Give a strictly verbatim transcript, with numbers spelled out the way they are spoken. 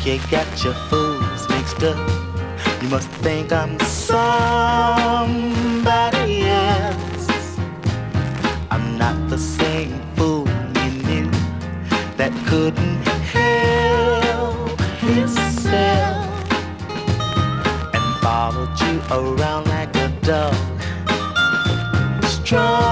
you got your fools mixed up. You must think I'm somebody else. I'm not the same fool you knew that couldn't help himself and followed you around like a dog. Strong